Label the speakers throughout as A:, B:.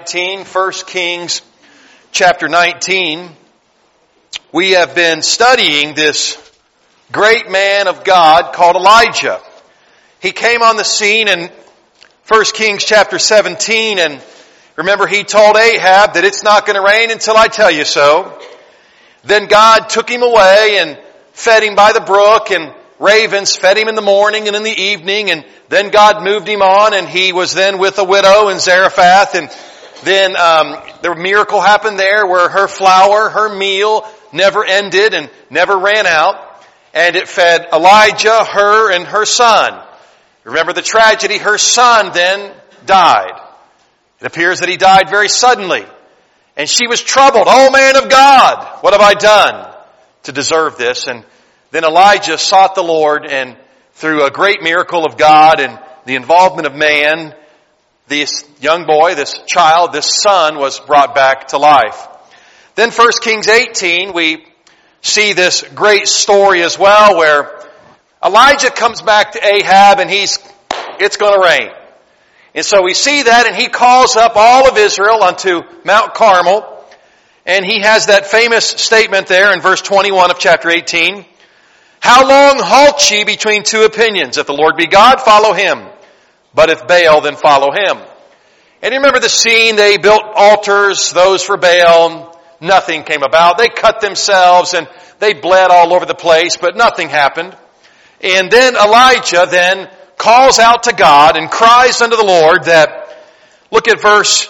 A: 19, 1 Kings chapter 19. We have been studying this great man of God called Elijah. He came on the scene in 1 Kings chapter 17, and remember he told Ahab that it's not going to rain until I tell you so. Then God took him away and fed him by the brook, and ravens fed him in the morning and in the evening, and then God moved him on, and he was then with a widow in Zarephath, and then the miracle happened there where her flour, her meal never ended and never ran out, and it fed Elijah, her, and her son. Remember the tragedy, her son then died. It appears that he died very suddenly, and she was troubled. Oh man of God, what have I done to deserve this? And then Elijah sought the Lord, and through a great miracle of God and the involvement of man, this young boy, this child, this son was brought back to life. Then 1 Kings 18, we see this great story as well where Elijah comes back to Ahab and it's going to rain. And so we see that, and he calls up all of Israel unto Mount Carmel, and he has that famous statement there in verse 21 of chapter 18. How long halt ye between two opinions? If the Lord be God, follow him. But if Baal, then follow him. And you remember the scene, they built altars, those for Baal. Nothing came about. They cut themselves and they bled all over the place, but nothing happened. And then Elijah then calls out to God and cries unto the Lord that, look at verse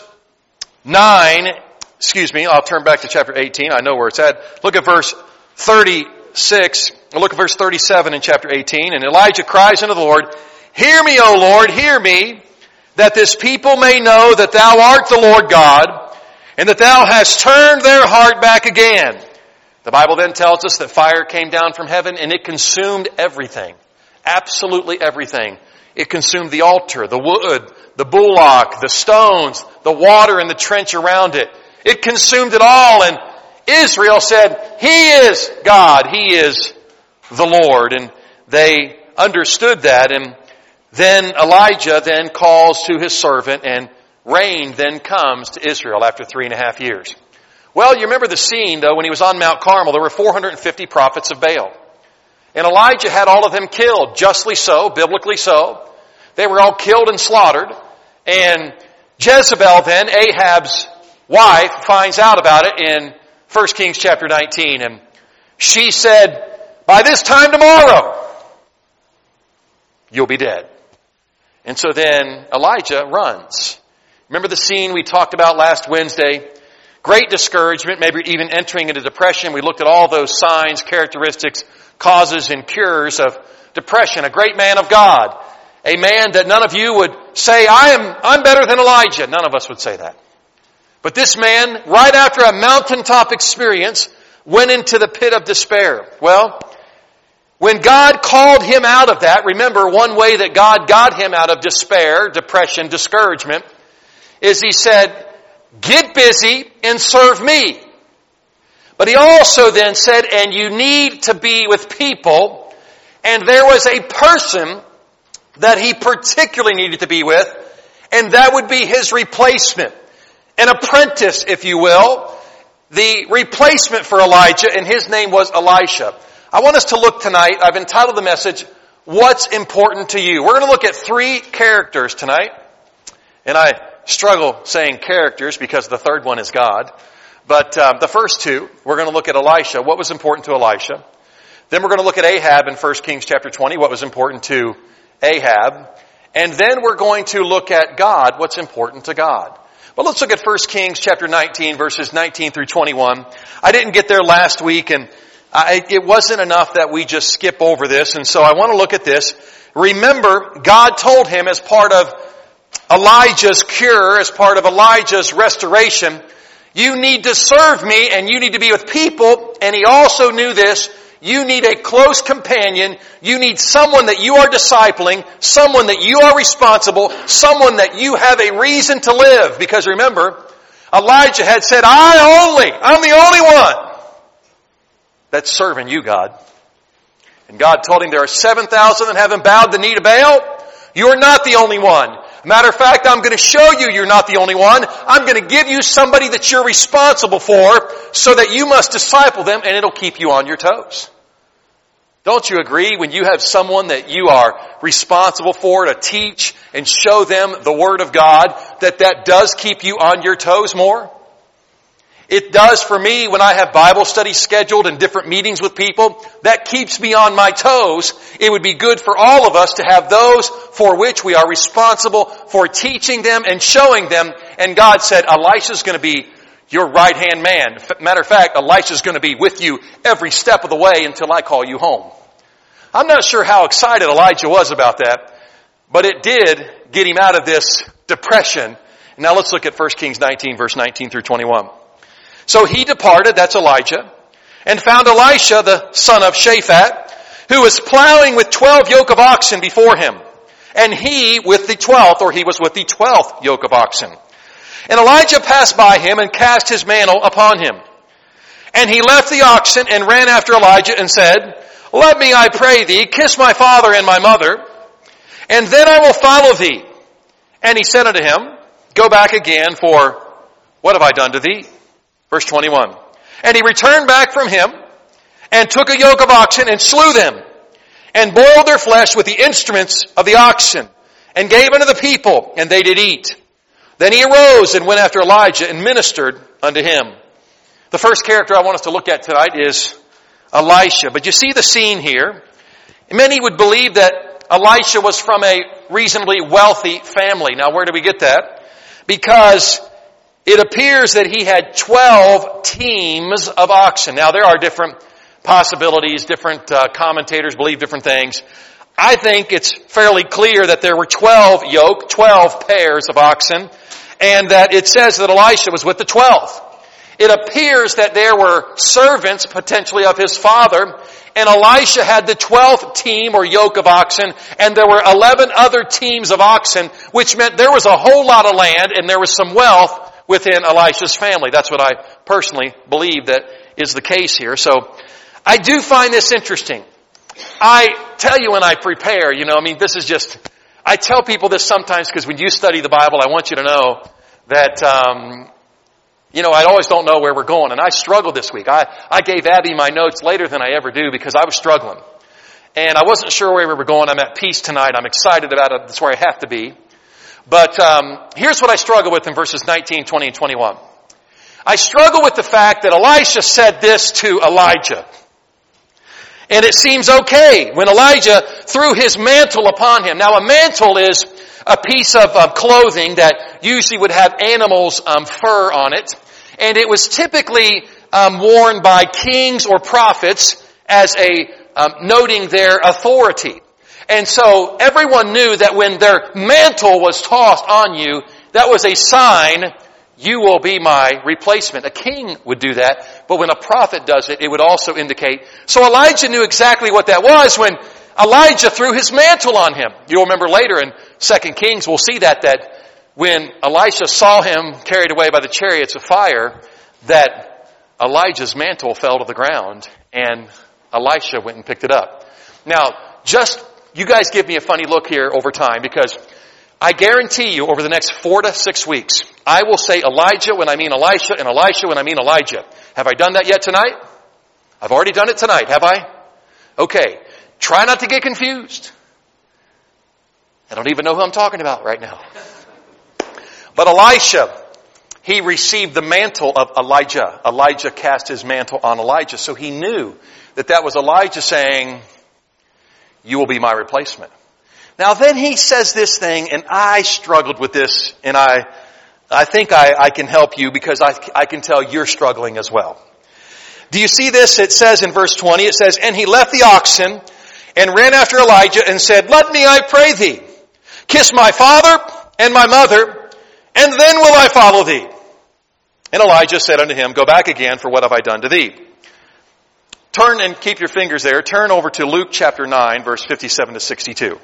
A: 9, I'll turn back to chapter 18, I know where it's at. Look at verse 36, look at verse 37 in chapter 18, and Elijah cries unto the Lord, Hear me, O Lord, hear me, that this people may know that thou art the Lord God, and that thou hast turned their heart back again. The Bible then tells us that fire came down from heaven and it consumed everything. Absolutely everything. It consumed the altar, the wood, the bullock, the stones, the water in the trench around it. It consumed it all, and Israel said, He is God, He is the Lord. And they understood that, and then Elijah then calls to his servant, and rain then comes to Israel after 3.5 years. Well, you remember the scene, though, when he was on Mount Carmel, there were 450 prophets of Baal. And Elijah had all of them killed, justly so, biblically so. They were all killed and slaughtered. And Jezebel then, Ahab's wife, finds out about it in 1 Kings chapter 19. And she said, by this time tomorrow, you'll be dead. And so then Elijah runs. Remember the scene we talked about last Wednesday? Great discouragement, maybe even entering into depression. We looked at all those signs, characteristics, causes, and cures of depression. A great man of God. A man that none of you would say, I'm better than Elijah. None of us would say that. But this man, right after a mountaintop experience, went into the pit of despair. Well, when God called him out of that, remember one way that God got him out of despair, depression, discouragement, is He said, get busy and serve me. But He also then said, and you need to be with people. And there was a person that he particularly needed to be with, and that would be his replacement. An apprentice, if you will. The replacement for Elijah, and his name was Elisha. I want us to look tonight, I've entitled the message, What's Important to You? We're going to look at 3 characters tonight. And I struggle saying characters because the third one is God. But the first 2, we're going to look at Elisha, what was important to Elisha. Then we're going to look at Ahab in 1 Kings chapter 20, what was important to Ahab. And then we're going to look at God, what's important to God. But let's look at 1 Kings chapter 19, verses 19 through 21. I didn't get there last week, and it wasn't enough that we just skip over this. And so I want to look at this. Remember, God told him as part of Elijah's cure, as part of Elijah's restoration, you need to serve me and you need to be with people. And he also knew this. You need a close companion. You need someone that you are discipling, someone that you are responsible, someone that you have a reason to live. Because remember, Elijah had said, I'm the only one that's serving you, God. And God told him there are 7,000 that haven't bowed the knee to Baal. You are not the only one. Matter of fact, I'm going to show you you're not the only one. I'm going to give you somebody that you're responsible for so that you must disciple them and it'll keep you on your toes. Don't you agree when you have someone that you are responsible for to teach and show them the Word of God, that does keep you on your toes more? It does for me when I have Bible studies scheduled and different meetings with people. That keeps me on my toes. It would be good for all of us to have those for which we are responsible for teaching them and showing them. And God said, Elisha's going to be your right-hand man. Matter of fact, Elisha's going to be with you every step of the way until I call you home. I'm not sure how excited Elijah was about that, but it did get him out of this depression. Now let's look at 1 Kings 19, verse 19 through 21. So he departed, that's Elijah, and found Elisha, the son of Shaphat, who was plowing with 12 yoke of oxen before him. And he with the 12th, or he was with the 12th yoke of oxen. And Elijah passed by him and cast his mantle upon him. And he left the oxen and ran after Elijah and said, Let me, I pray thee, kiss my father and my mother, and then I will follow thee. And he said unto him, Go back again, for what have I done to thee? Verse 21. And he returned back from him, and took a yoke of oxen, and slew them, and boiled their flesh with the instruments of the oxen, and gave unto the people, and they did eat. Then he arose and went after Elijah, and ministered unto him. The first character I want us to look at tonight is Elisha. But you see the scene here. Many would believe that Elisha was from a reasonably wealthy family. Now where do we get that? Because it appears that he had 12 teams of oxen. Now there are different possibilities, different commentators believe different things. I think it's fairly clear that there were 12 pairs of oxen, and that it says that Elisha was with the 12th. It appears that there were servants potentially of his father, and Elisha had the 12th team or yoke of oxen, and there were 11 other teams of oxen, which meant there was a whole lot of land and there was some wealth within Elisha's family. That's what I personally believe that is the case here. So I do find this interesting. I tell you when I prepare, this is just, I tell people this sometimes because when you study the Bible, I want you to know that, I always don't know where we're going. And I struggled this week. I gave Abby my notes later than I ever do because I was struggling. And I wasn't sure where we were going. I'm at peace tonight. I'm excited about it. That's where I have to be. But here's what I struggle with in verses 19, 20, and 21. I struggle with the fact that Elisha said this to Elijah. And it seems okay when Elijah threw his mantle upon him. Now a mantle is a piece of clothing that usually would have animals' fur on it. And it was typically worn by kings or prophets as noting their authority. And so everyone knew that when their mantle was tossed on you, that was a sign, you will be my replacement. A king would do that, but when a prophet does it, it would also indicate. So Elijah knew exactly what that was when Elijah threw his mantle on him. You'll remember later in 2 Kings, we'll see that when Elisha saw him carried away by the chariots of fire, that Elijah's mantle fell to the ground and Elisha went and picked it up. Now, you guys give me a funny look here over time because I guarantee you over the next 4 to 6 weeks, I will say Elijah when I mean Elisha and Elisha when I mean Elijah. Have I done that yet tonight? I've already done it tonight, have I? Okay. Try not to get confused. I don't even know who I'm talking about right now. But Elisha, he received the mantle of Elijah. Elijah cast his mantle on Elijah. So he knew that was Elijah saying, you will be my replacement. Now then he says this thing, and I struggled with this, and I think I can help you because I can tell you're struggling as well. Do you see this? It says in verse 20, it says, And he left the oxen and ran after Elijah and said, Let me, I pray thee, kiss my father and my mother, and then will I follow thee. And Elijah said unto him, Go back again, for what have I done to thee? Turn and keep your fingers there. Turn over to Luke chapter 9, verse 57 to 62.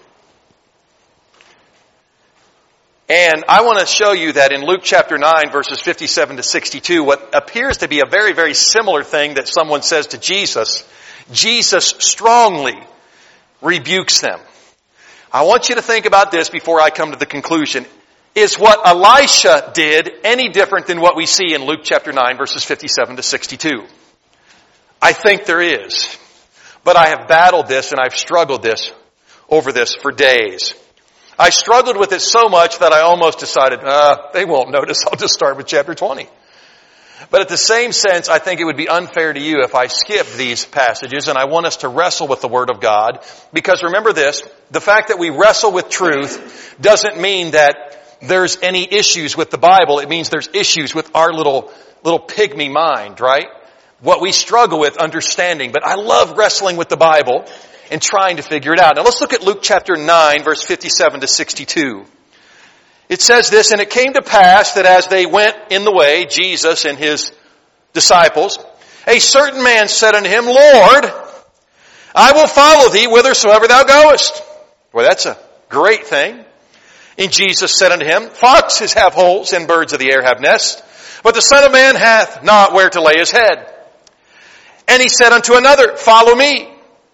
A: And I want to show you that in Luke chapter 9, verses 57 to 62, what appears to be a very, very similar thing that someone says to Jesus, Jesus strongly rebukes them. I want you to think about this before I come to the conclusion. Is what Elisha did any different than what we see in Luke chapter 9, verses 57 to 62? I think there is. But I have battled this and I've struggled over this for days. I struggled with it so much that I almost decided, they won't notice. I'll just start with chapter 20. But at the same sense, I think it would be unfair to you if I skipped these passages, and I want us to wrestle with the Word of God. Because remember this, the fact that we wrestle with truth doesn't mean that there's any issues with the Bible. It means there's issues with our little pygmy mind, right? What we struggle with understanding. But I love wrestling with the Bible and trying to figure it out. Now let's look at Luke chapter 9, verse 57 to 62. It says this, and it came to pass that as they went in the way, Jesus and his disciples, a certain man said unto him, Lord, I will follow thee whithersoever thou goest. Well, that's a great thing. And Jesus said unto him, Foxes have holes and birds of the air have nests, but the Son of Man hath not where to lay his head. And he said unto another, Follow me.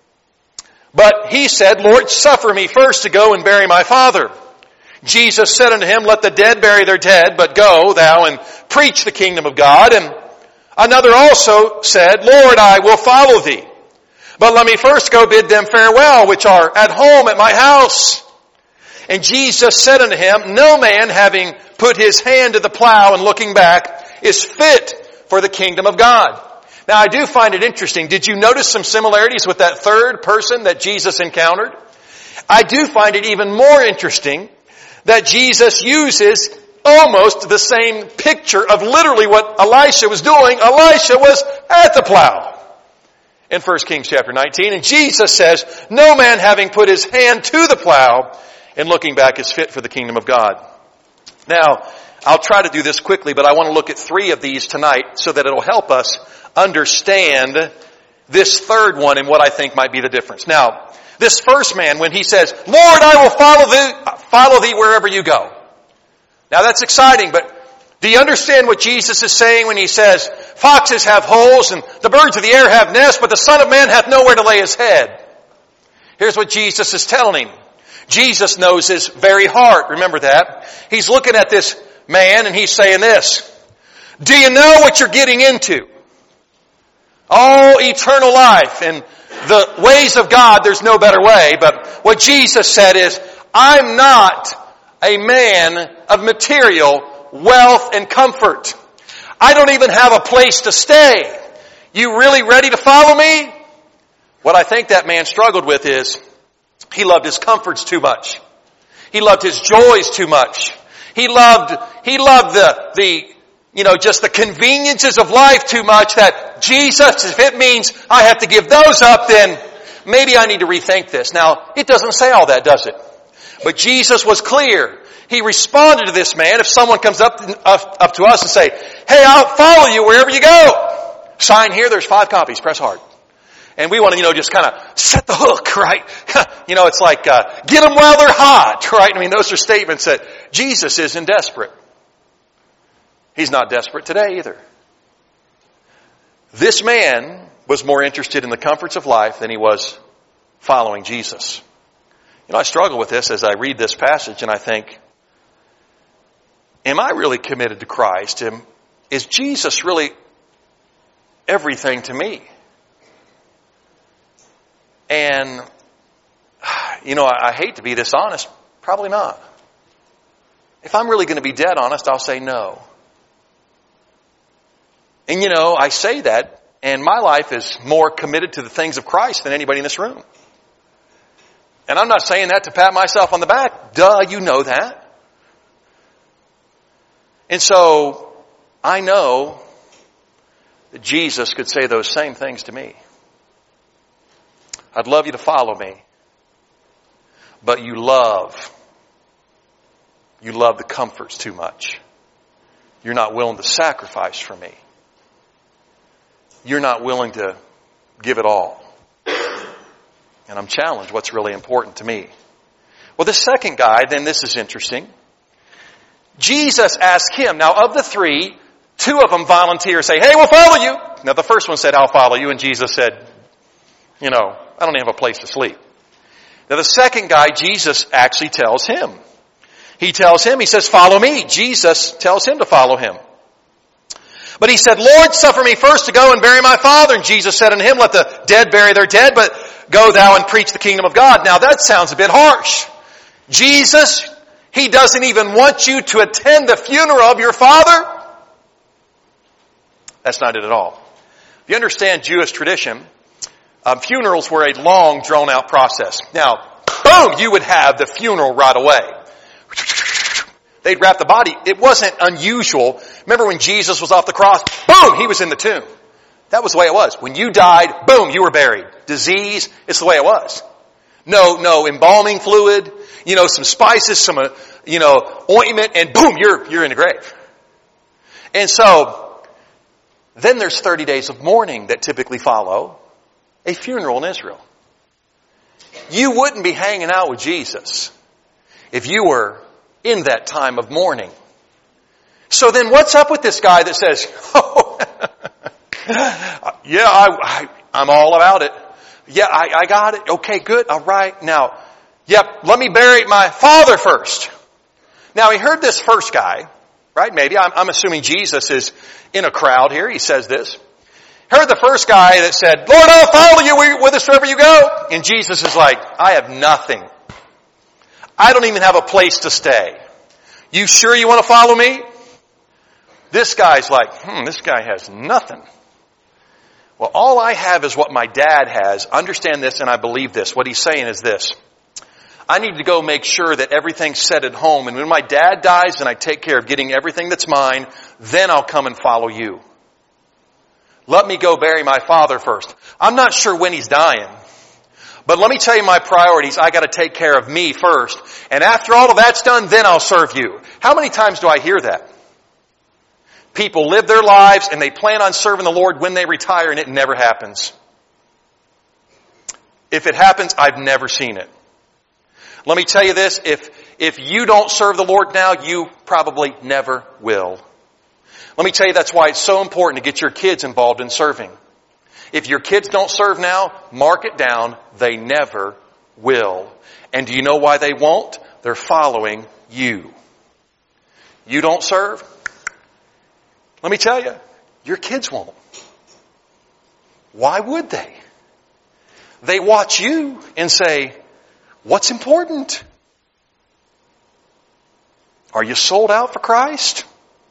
A: But he said, Lord, suffer me first to go and bury my father. Jesus said unto him, Let the dead bury their dead, but go thou and preach the kingdom of God. And another also said, Lord, I will follow thee, but let me first go bid them farewell, which are at home at my house. And Jesus said unto him, No man having put his hand to the plow and looking back is fit for the kingdom of God. Now I do find it interesting. Did you notice some similarities with that third person that Jesus encountered? I do find it even more interesting that Jesus uses almost the same picture of literally what Elisha was doing. Elisha was at the plow in 1 Kings chapter 19. And Jesus says, No man having put his hand to the plow and looking back is fit for the kingdom of God. Now, I'll try to do this quickly, but I want to look at 3 of these tonight so that it'll help us understand this third one and what I think might be the difference. Now, this first man, when he says, Lord, I will follow thee wherever you go. Now that's exciting, but do you understand what Jesus is saying when he says, Foxes have holes and the birds of the air have nests, but the Son of Man hath nowhere to lay his head? Here's what Jesus is telling him. Jesus knows his very heart. Remember that. He's looking at this man and he's saying this. Do you know what you're getting into? Oh, eternal life. And the ways of God, there's no better way. But what Jesus said is, I'm not a man of material wealth and comfort. I don't even have a place to stay. You really ready to follow me? What I think that man struggled with is, he loved his comforts too much. He loved his joys too much. He loved just the conveniences of life too much that Jesus, if it means I have to give those up, then maybe I need to rethink this. Now, it doesn't say all that, does it? But Jesus was clear. He responded to this man. If someone comes up to us and say, hey, I'll follow you wherever you go. Sign here, there's 5 copies, press hard. And we want to, just kind of set the hook, right? It's like, get them while they're hot, right? I mean, those are statements that Jesus isn't desperate. He's not desperate today either. This man was more interested in the comforts of life than he was following Jesus. I struggle with this as I read this passage and I think, am I really committed to Christ? Is Jesus really everything to me? And, I hate to be this honest. Probably not. If I'm really going to be dead honest, I'll say no. And, I say that, and my life is more committed to the things of Christ than anybody in this room. And I'm not saying that to pat myself on the back. Duh, you know that. And so, I know that Jesus could say those same things to me. I'd love you to follow me. But you love the comforts too much. You're not willing to sacrifice for me. You're not willing to give it all. And I'm challenged what's really important to me. Well, the second guy, then this is interesting. Jesus asked him, now of the 3, 2 of them volunteer, say, hey, we'll follow you. Now the first one said, I'll follow you. And Jesus said, I don't even have a place to sleep. Now the second guy, Jesus actually tells him. He says, follow me. Jesus tells him to follow him. But he said, Lord, suffer me first to go and bury my father. And Jesus said unto him, let the dead bury their dead, but go thou and preach the kingdom of God. Now that sounds a bit harsh. Jesus, He doesn't even want you to attend the funeral of your father? That's not it at all. If you understand Jewish tradition, funerals were a long, drawn-out process. Now, boom, you would have the funeral right away. They'd wrap the body. It wasn't unusual. Remember when Jesus was off the cross? Boom, He was in the tomb. That was the way it was. When you died, boom, you were buried. Disease, it's the way it was. No embalming fluid, some spices, some, ointment, and boom, you're in the grave. And so, then there's 30 days of mourning that typically follow a funeral in Israel. You wouldn't be hanging out with Jesus if you were in that time of mourning. So then what's up with this guy that says, I'm all about it. Yeah, I got it. Okay, good. All right. Now, let me bury my father first. Now, he heard this first guy, right? Maybe. I'm assuming Jesus is in a crowd here. He says this. Heard the first guy that said, Lord, I'll follow you with us wherever you go. And Jesus is like, I have nothing. I don't even have a place to stay. You sure you want to follow me? This guy's like, this guy has nothing. Well, all I have is what my dad has. Understand this, and I believe this. What he's saying is this. I need to go make sure that everything's set at home. And when my dad dies and I take care of getting everything that's mine, then I'll come and follow you. Let me go bury my father first. I'm not sure when he's dying. But let me tell you my priorities. I got to take care of me first. And after all of that's done, then I'll serve you. How many times do I hear that? People live their lives and they plan on serving the Lord when they retire, and it never happens. If it happens, I've never seen it. Let me tell you this, if you don't serve the Lord now, you probably never will. Let me tell you that's why it's so important to get your kids involved in serving. If your kids don't serve now, mark it down, they never will. And do you know why they won't? They're following you. You don't serve? Let me tell you, your kids won't. Why would they? They watch you and say, what's important? Are you sold out for Christ?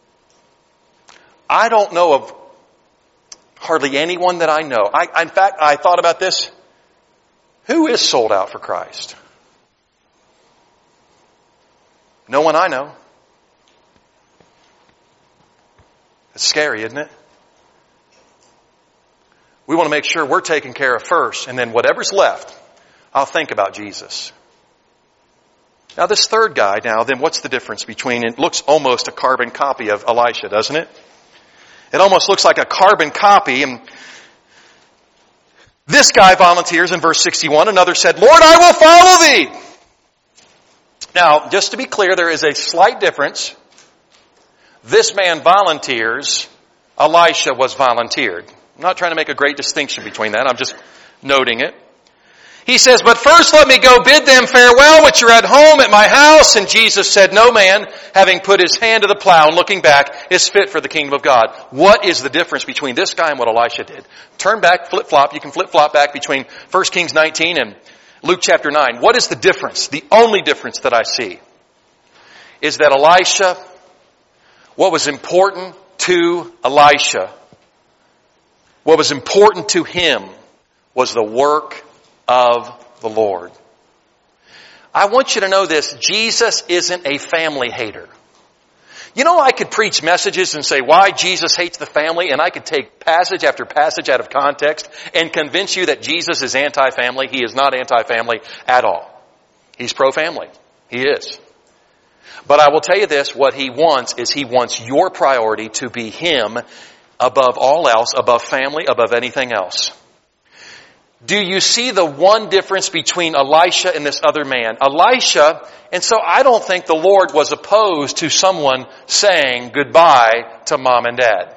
A: I don't know of hardly anyone that I know. In fact, I thought about this. Who is sold out for Christ? No one I know. It's scary, isn't it? We want to make sure we're taken care of first, and then whatever's left, I'll think about Jesus. Now this third guy, then what's the difference between, it looks almost a carbon copy of Elisha, doesn't it? It almost looks like a carbon copy. And this guy volunteers in verse 61. Another said, Lord, I will follow thee. Now, just to be clear, there is a slight difference. This man volunteers. Elisha was volunteered. I'm not trying to make a great distinction between that. I'm just noting it. He says, but first let me go bid them farewell, which are at home at my house. And Jesus said, no man, having put his hand to the plow and looking back, is fit for the kingdom of God. What is the difference between this guy and what Elisha did? Turn back, flip-flop. You can flip-flop back between 1 Kings 19 and Luke chapter 9. What is the difference? The only difference that I see is that Elisha, what was important to Elisha, what was important to him was the work of the Lord. I want you to know this. Jesus isn't a family hater. You know, I could preach messages and say why Jesus hates the family, and I could take passage after passage out of context and convince you that Jesus is anti-family. He is not anti-family at all. He's pro-family. He is. But I will tell you this, what he wants is he wants your priority to be him above all else, above family, above anything else. Do you see the one difference between Elisha and this other man? Elisha, and so I don't think the Lord was opposed to someone saying goodbye to mom and dad.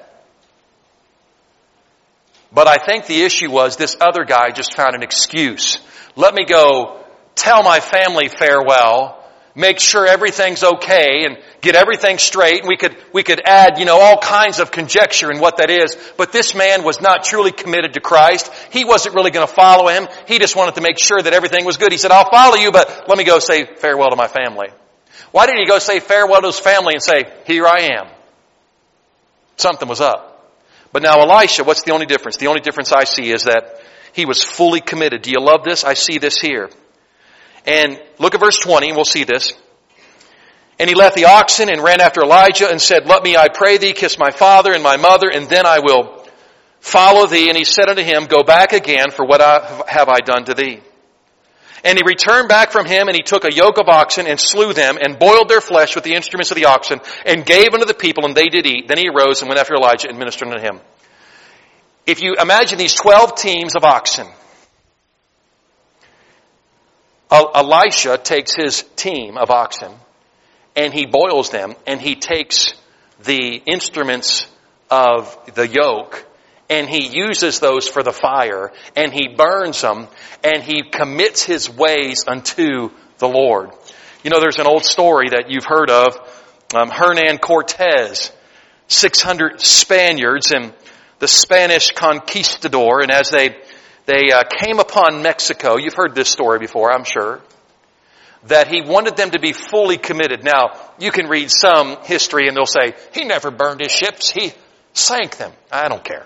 A: But I think the issue was this other guy just found an excuse. Let me go tell my family farewell, make sure everything's okay, and get everything straight. And we could add, all kinds of conjecture in what that is. But this man was not truly committed to Christ. He wasn't really going to follow him. He just wanted to make sure that everything was good. He said, I'll follow you, but let me go say farewell to my family. Why didn't he go say farewell to his family and say, here I am? Something was up. But now Elisha, what's the only difference? The only difference I see is that he was fully committed. Do you love this? I see this here. And look at verse 20 and we'll see this. And he left the oxen and ran after Elijah and said, let me, I pray thee, kiss my father and my mother, and then I will follow thee. And he said unto him, go back again, for what have I done to thee? And he returned back from him, and he took a yoke of oxen and slew them, and boiled their flesh with the instruments of the oxen, and gave unto the people, and they did eat. Then he arose and went after Elijah and ministered unto him. If you imagine these 12 teams of oxen, Elisha takes his team of oxen, and he boils them, and he takes the instruments of the yoke, and he uses those for the fire, and he burns them, and he commits his ways unto the Lord. There's an old story that you've heard of, Hernan Cortez, 600 Spaniards and the Spanish conquistador, and as they came upon Mexico, you've heard this story before, I'm sure, that he wanted them to be fully committed. Now, you can read some history and they'll say, he never burned his ships, he sank them. I don't care.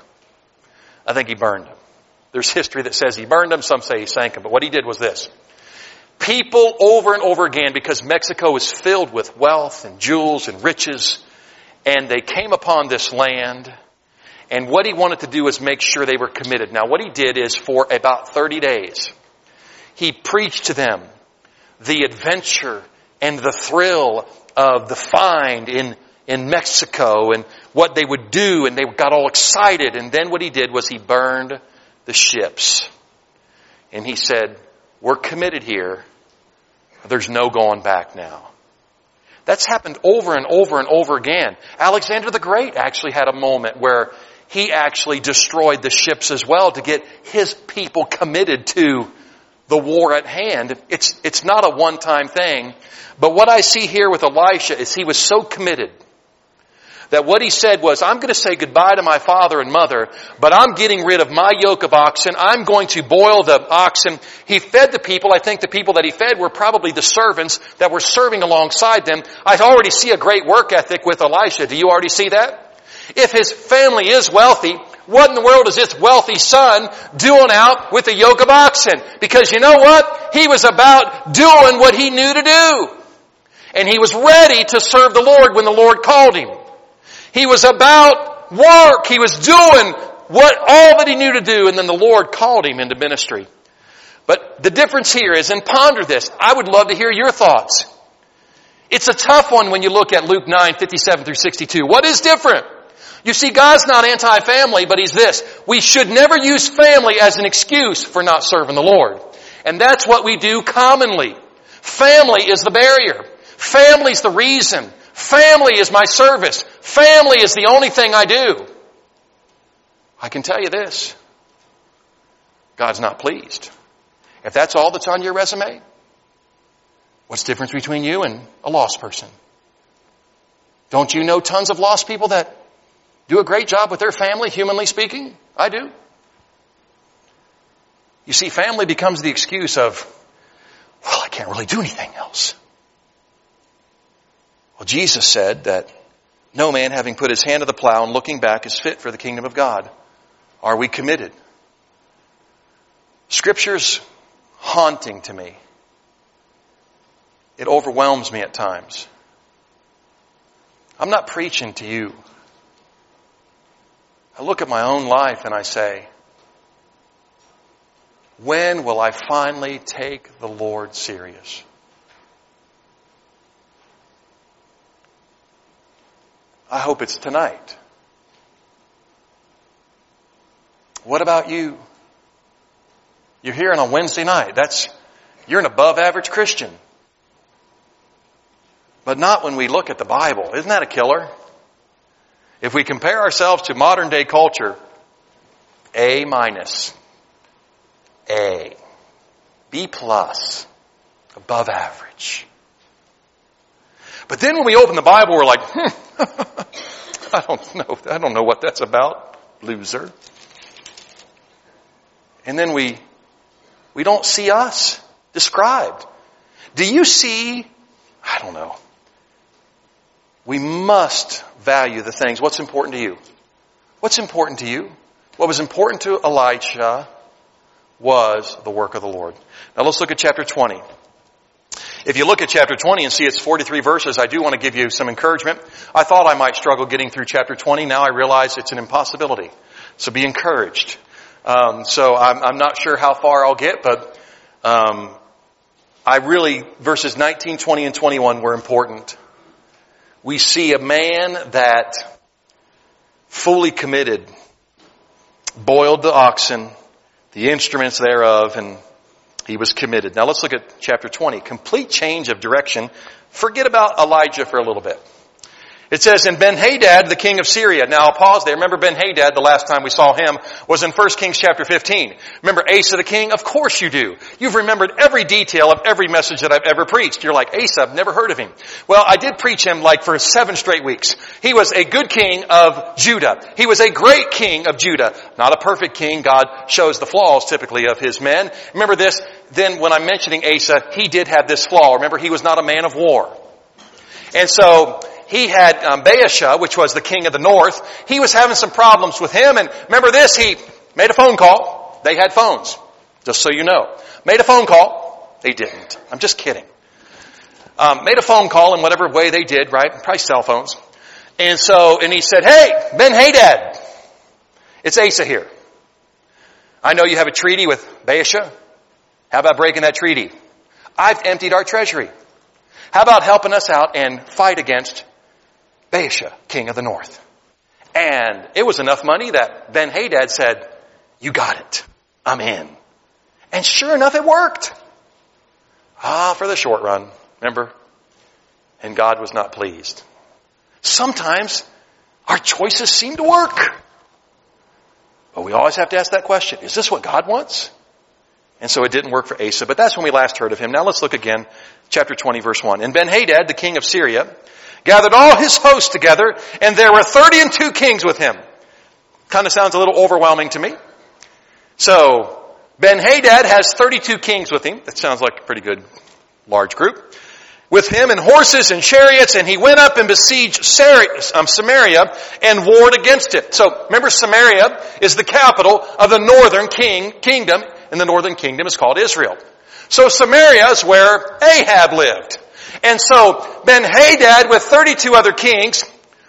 A: I think he burned them. There's history that says he burned them. Some say he sank them. But what he did was this. People over and over again, because Mexico is filled with wealth and jewels and riches, and they came upon this land, and what he wanted to do was make sure they were committed. Now, what he did is for about 30 days, he preached to them the adventure and the thrill of the find in Mexico and what they would do, and they got all excited. And then what he did was he burned the ships. And he said, we're committed here. There's no going back now. That's happened over and over and over again. Alexander the Great actually had a moment where he actually destroyed the ships as well to get his people committed to the war at hand. It's not a one-time thing. But what I see here with Elisha is he was so committed that what he said was, I'm going to say goodbye to my father and mother, but I'm getting rid of my yoke of oxen. I'm going to boil the oxen. He fed the people. I think the people that he fed were probably the servants that were serving alongside them. I already see a great work ethic with Elisha. Do you already see that? If his family is wealthy, what in the world is this wealthy son doing out with a yoke of oxen? Because you know what? He was about doing what he knew to do. And he was ready to serve the Lord when the Lord called him. He was about work. He was doing all that he knew to do, and then the Lord called him into ministry. But the difference here is, and ponder this, I would love to hear your thoughts. It's a tough one when you look at Luke 9:57 through 62. What is different? You see, God's not anti-family, but He's this. We should never use family as an excuse for not serving the Lord. And that's what we do commonly. Family is the barrier. Family's the reason. Family is my service. Family is the only thing I do. I can tell you this. God's not pleased. If that's all that's on your resume, what's the difference between you and a lost person? Don't you know tons of lost people that do a great job with their family, humanly speaking? I do. You see, family becomes the excuse of, well, I can't really do anything else. Well, Jesus said that no man, having put his hand to the plow and looking back, is fit for the kingdom of God. Are we committed? Scripture's haunting to me. It overwhelms me at times. I'm not preaching to you. I look at my own life and I say, when will I finally take the Lord serious? I hope it's tonight. What about you? You're here on a Wednesday night. You're an above average Christian. But not when we look at the Bible. Isn't that a killer? If we compare ourselves to modern day culture, A-, A, B+. Above average. But then when we open the Bible, we're like, I don't know what that's about, loser. And then we don't see us described. Do you see? I don't know. We must value the things. What's important to you? What's important to you? What was important to Elijah was the work of the Lord. Now let's look at chapter 20. If you look at chapter 20 and see it's 43 verses, I do want to give you some encouragement. I thought I might struggle getting through chapter 20. Now I realize it's an impossibility. So be encouraged. So I'm not sure how far I'll get, but verses 19, 20, and 21 were important. We see a man that fully committed, boiled the oxen, the instruments thereof, and he was committed. Now let's look at chapter 20. Complete change of direction. Forget about Elijah for a little bit. It says, and Ben-Hadad, the king of Syria. Now I'll pause there. Remember Ben-Hadad, the last time we saw him, was in 1 Kings chapter 15. Remember Asa the king? Of course you do. You've remembered every detail of every message that I've ever preached. You're like, Asa, I've never heard of him. Well, I did preach him for 7 straight weeks. He was a good king of Judah. He was a great king of Judah. Not a perfect king. God shows the flaws typically of his men. Remember this? Then when I'm mentioning Asa, he did have this flaw. Remember, he was not a man of war. And so he had Baasha, which was the king of the north. He was having some problems with him. And remember this, he made a phone call. They had phones, just so you know. Made a phone call. They didn't. I'm just kidding. Made a phone call in whatever way they did, right? Probably cell phones. And he said, hey, Ben-Hadad, it's Asa here. I know you have a treaty with Baasha. How about breaking that treaty? I've emptied our treasury. How about helping us out and fight against Baasha, king of the north? And it was enough money that Ben-Hadad said, you got it. I'm in. And sure enough, it worked. For the short run, remember? And God was not pleased. Sometimes our choices seem to work. But we always have to ask that question. Is this what God wants? And so it didn't work for Asa, but that's when we last heard of him. Now let's look again, chapter 20, verse 1. And Ben-Hadad, the king of Syria, gathered all his hosts together, and there were 32 kings with him. Kind of sounds a little overwhelming to me. So, Ben-Hadad has 32 kings with him. That sounds like a pretty good, large group. With him and horses and chariots, and he went up and besieged Samaria and warred against it. So, remember Samaria is the capital of the northern kingdom, and the northern kingdom is called Israel. So Samaria is where Ahab lived. And so Ben-Hadad with 32 other kings,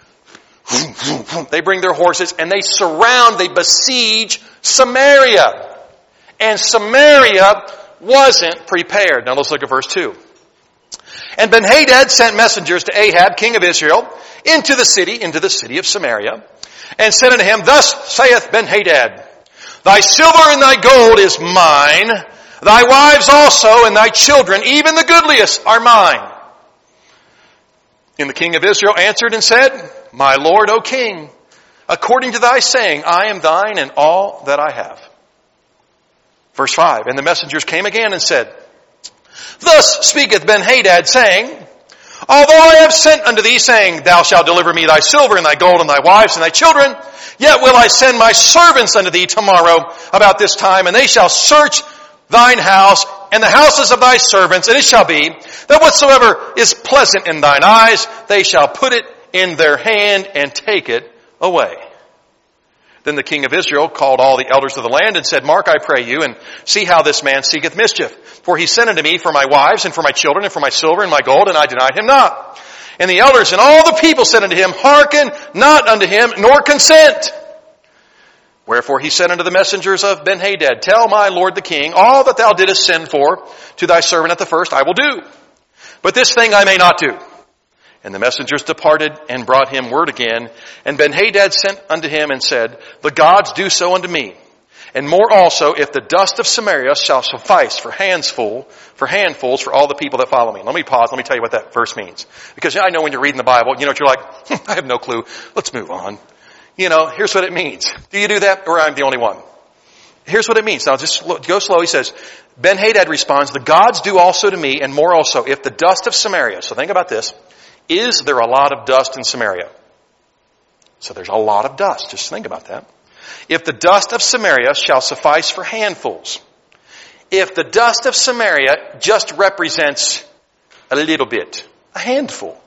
A: they bring their horses and they besiege Samaria. And Samaria wasn't prepared. Now let's look at verse 2. And Ben-Hadad sent messengers to Ahab, king of Israel, into the city of Samaria, and said unto him, thus saith Ben-Hadad, thy silver and thy gold is mine, thy wives also and thy children, even the goodliest, are mine. And the king of Israel answered and said, my lord, O king, according to thy saying, I am thine and all that I have. Verse 5, and the messengers came again and said, thus speaketh Ben-Hadad, saying, although I have sent unto thee, saying, thou shalt deliver me thy silver and thy gold and thy wives and thy children, yet will I send my servants unto thee tomorrow about this time, and they shall search thine house and the houses of thy servants, and it shall be that whatsoever is pleasant in thine eyes, they shall put it in their hand and take it away. Then the king of Israel called all the elders of the land and said, mark, I pray you, and see how this man seeketh mischief. For he sent unto me for my wives and for my children and for my silver and my gold, and I denied him not. And the elders and all the people said unto him, hearken not unto him, nor consent. Wherefore he said unto the messengers of Ben-Hadad, tell my lord the king, all that thou didst send for to thy servant at the first I will do. But this thing I may not do. And the messengers departed and brought him word again. And Ben-Hadad sent unto him and said, the gods do so unto me. And more also, if the dust of Samaria shall suffice for handfuls for all the people that follow me. Let me pause. Let me tell you what that verse means. Because I know when you're reading the Bible, you're like, I have no clue. Let's move on. Here's what it means. Do you do that, or I'm the only one? here's what it means. Now just go slow. He says, Ben-Hadad responds, the gods do also to me and more also if the dust of Samaria. So think about this. Is there a lot of dust in Samaria? So there's a lot of dust. Just think about that. If the dust of Samaria shall suffice for handfuls. If the dust of Samaria just represents a little bit, a handful,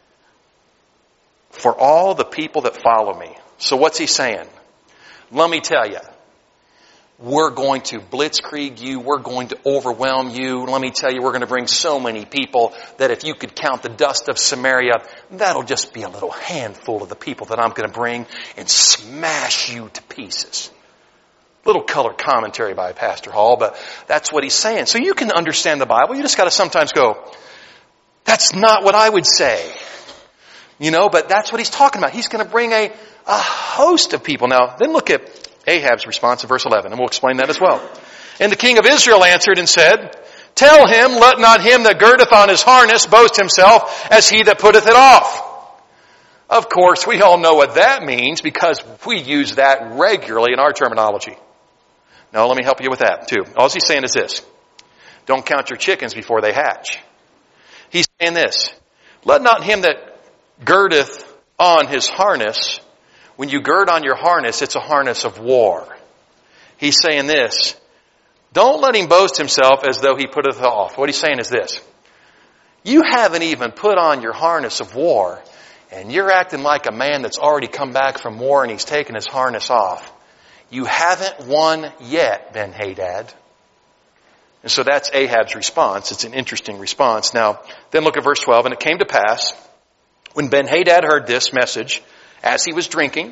A: for all the people that follow me. So what's he saying? Let me tell you, we're going to blitzkrieg you. We're going to overwhelm you. Let me tell you, we're going to bring so many people that if you could count the dust of Samaria, that'll just be a little handful of the people that I'm going to bring and smash you to pieces. Little color commentary by Pastor Hall, but that's what he's saying. So you can understand the Bible. You just got to sometimes go, that's not what I would say. But that's what he's talking about. He's going to bring a host of people. Now, then look at Ahab's response in verse 11, and we'll explain that as well. And the king of Israel answered and said, tell him, let not him that girdeth on his harness boast himself as he that putteth it off. Of course, we all know what that means because we use that regularly in our terminology. Now, let me help you with that too. All he's saying is this. Don't count your chickens before they hatch. He's saying this. Let not him that girdeth on his harness. When you gird on your harness, it's a harness of war. He's saying this. Don't let him boast himself as though he putteth it off. What he's saying is this. You haven't even put on your harness of war, and you're acting like a man that's already come back from war and he's taken his harness off. You haven't won yet, Ben-Hadad. And so that's Ahab's response. It's an interesting response. Now, then look at verse 12. And it came to pass, when Ben-Hadad heard this message, as he was drinking,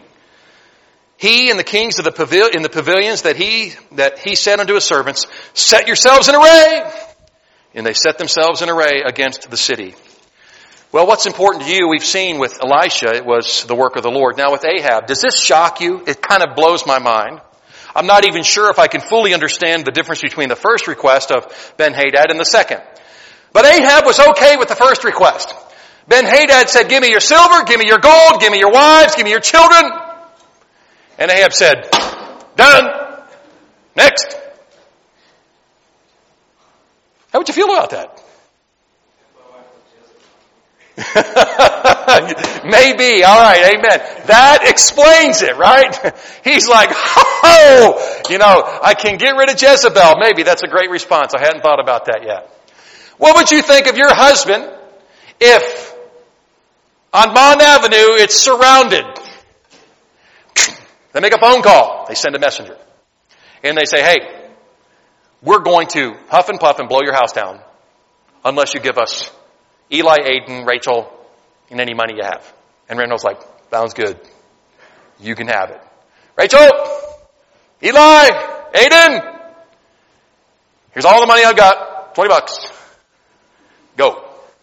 A: he and the kings of the pavilions that he said unto his servants, set yourselves in array. And they set themselves in array against the city. Well, what's important to you, we've seen with Elisha, it was the work of the Lord. Now with Ahab, does this shock you? It kind of blows my mind. I'm not even sure if I can fully understand the difference between the first request of Ben-Hadad and the second. But Ahab was okay with the first request. Ben-Hadad said, give me your silver, give me your gold, give me your wives, give me your children. And Ahab said, done. Next. How would you feel about that? Maybe. All right. Amen. That explains it, right? He's like, I can get rid of Jezebel. Maybe that's a great response. I hadn't thought about that yet. What would you think of your husband if on Bond Avenue it's surrounded? They make a phone call. They send a messenger. And they say, hey, we're going to huff and puff and blow your house down unless you give us Eli, Aiden, Rachel, and any money you have. And Randall's like, sounds good. You can have it. Rachel, Eli, Aiden, here's all the money I've got. $20. Go.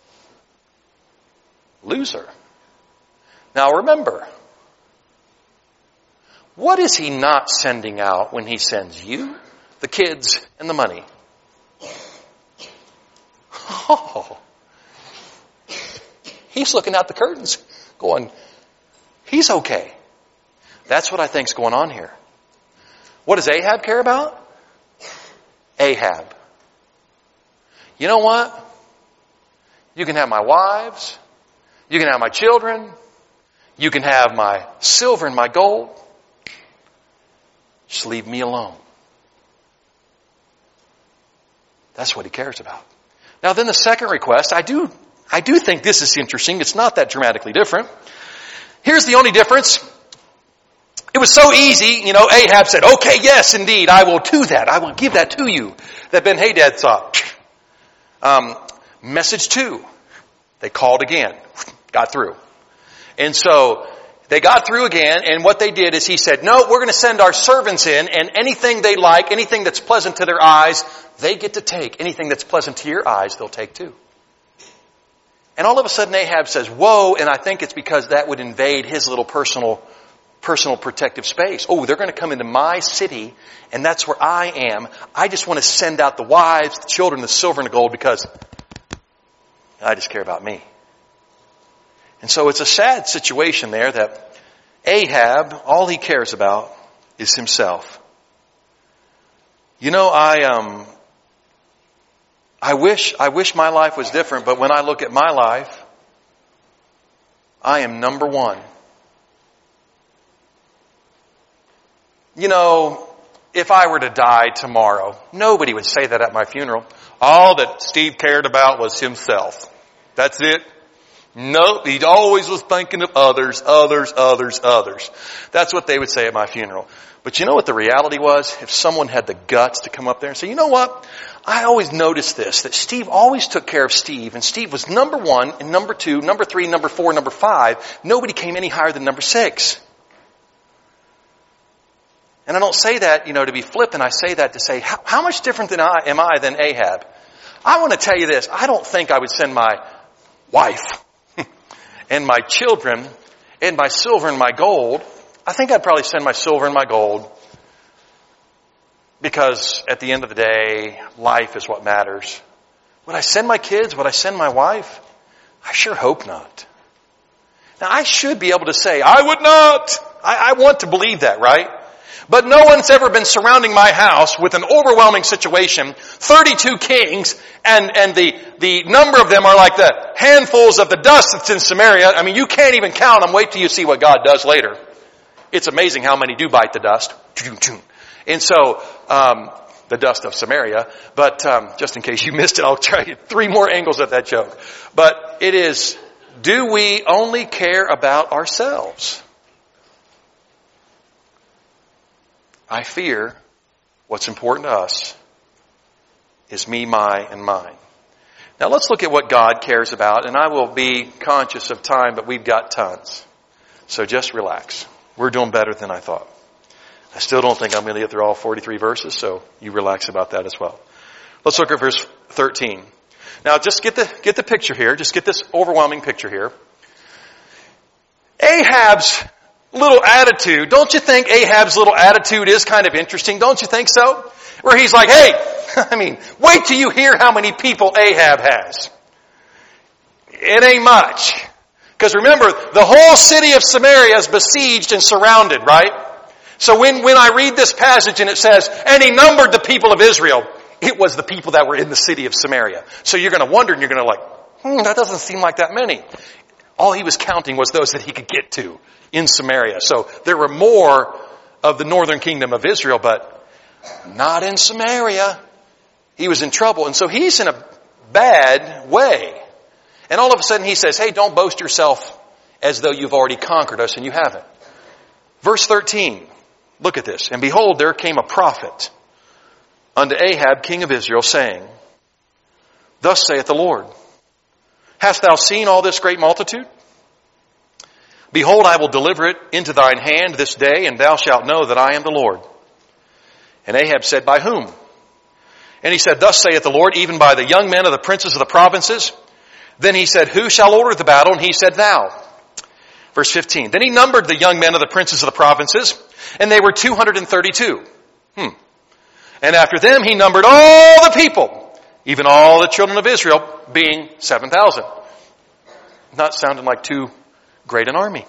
A: Loser. Now remember, what is he not sending out when he sends you, the kids, and the money? Oh. He's looking out the curtains going, he's okay. That's what I think's going on here. What does Ahab care about? Ahab. You know what? You can have my wives. You can have my children. You can have my silver and my gold. Just leave me alone. That's what he cares about. Now then the second request, I do think this is interesting. It's not that dramatically different. Here's the only difference. It was so easy, Ahab said, okay, yes, indeed, I will do that. I will give that to you. That Ben-Hadad thought. Message 2. They called again. Got through. And so they got through again, and what they did is he said, no, we're going to send our servants in, and anything they like, anything that's pleasant to their eyes, they get to take. Anything that's pleasant to your eyes, they'll take too. And all of a sudden Ahab says, whoa, and I think it's because that would invade his little personal protective space. Oh, they're going to come into my city, and that's where I am. I just want to send out the wives, the children, the silver and the gold because I just care about me. And so it's a sad situation there that Ahab, all he cares about is himself. You know, I wish my life was different, but when I look at my life, I am number one. You know, if I were to die tomorrow, nobody would say that at my funeral. All that Steve cared about was himself. That's it. Nope, he always was thinking of others. That's what they would say at my funeral. But you know what the reality was? If someone had the guts to come up there and say, you know what? I always noticed this, that Steve always took care of Steve, and Steve was number one, and number two, number three, number four, number five. Nobody came any higher than number 6. And I don't say that, to be flippant. I say that to say, how much different am I than Ahab? I want to tell you this. I don't think I would send my wife and my children and my silver and my gold. I think I'd probably send my silver and my gold, because at the end of the day, life is what matters. Would I send my kids? Would I send my wife? I sure hope not. Now, I should be able to say, I would not. I want to believe that, right? But no one's ever been surrounding my house with an overwhelming situation, 32 kings, and the number of them are like the handfuls of the dust that's in Samaria. I mean, you can't even count them. Wait till you see what God does later. It's amazing how many do bite the dust. And so, the dust of Samaria. But just in case you missed it, I'll try 3 more angles at that joke. But it is, do we only care about ourselves? I fear what's important to us is me, my, and mine. Now let's look at what God cares about, and I will be conscious of time, but we've got tons. So just relax. We're doing better than I thought. I still don't think I'm going to get through all 43 verses, so you relax about that as well. Let's look at verse 13. Now just get the picture here. Just get this overwhelming picture here. Ahab's little attitude. Don't you think Ahab's little attitude is kind of interesting? Don't you think so? Where he's like, hey, wait till you hear how many people Ahab has. It ain't much. Because remember, the whole city of Samaria is besieged and surrounded, right? So when I read this passage and it says, and he numbered the people of Israel, it was the people that were in the city of Samaria. So you're going to wonder and you're going to that doesn't seem like that many. All he was counting was those that he could get to in Samaria. So there were more of the northern kingdom of Israel, but not in Samaria. He was in trouble. And so he's in a bad way. And all of a sudden he says, hey, don't boast yourself as though you've already conquered us, and you haven't. Verse 13, look at this. And behold, there came a prophet unto Ahab, king of Israel, saying, thus saith the Lord, hast thou seen all this great multitude? Behold, I will deliver it into thine hand this day, and thou shalt know that I am the Lord. And Ahab said, by whom? And he said, thus saith the Lord, even by the young men of the princes of the provinces. Then he said, who shall order the battle? And he said, thou. Verse 15. Then he numbered the young men of the princes of the provinces, and they were 232. And after them he numbered all the people, even all the children of Israel, being 7,000. Not sounding like too great an army.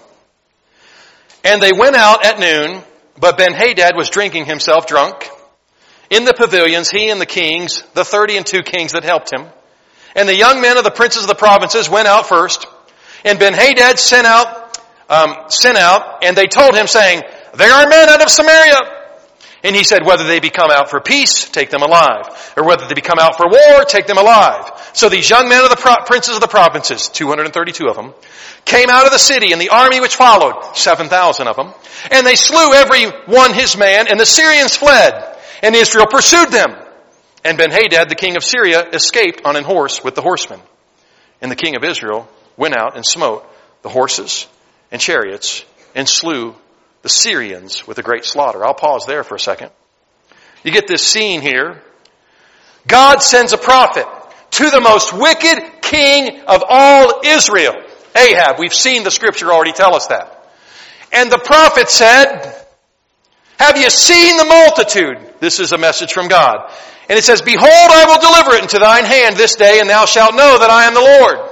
A: And they went out at noon, but Ben-Hadad was drinking himself drunk. In the pavilions, he and the kings, the 32 kings that helped him. And the young men of the princes of the provinces went out first. And Ben-Hadad sent out, and they told him, saying, there are men out of Samaria. And he said, whether they be come out for peace, take them alive. Or whether they be come out for war, take them alive. So these young men of the princes of the provinces, 232 of them, came out of the city, and the army which followed, 7,000 of them. And they slew every one his man, and the Syrians fled. And Israel pursued them. And Ben-Hadad, the king of Syria, escaped on an horse with the horsemen. And the king of Israel went out and smote the horses and chariots and slew the Syrians with a great slaughter. I'll pause there for a second. You get this scene here. God sends a prophet to the most wicked king of all Israel, Ahab. We've seen the scripture already tell us that. And the prophet said, have you seen the multitude? This is a message from God. And it says, behold, I will deliver it into thine hand this day, and thou shalt know that I am the Lord.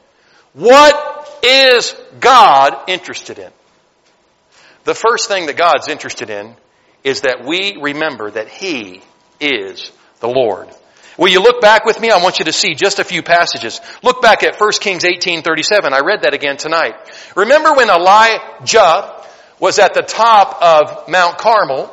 A: What is God interested in? The first thing that God's interested in is that we remember that He is the Lord. Will you look back with me? I want you to see just a few passages. Look back at 1 Kings 18:37. I read that again tonight. Remember when Elijah was at the top of Mount Carmel,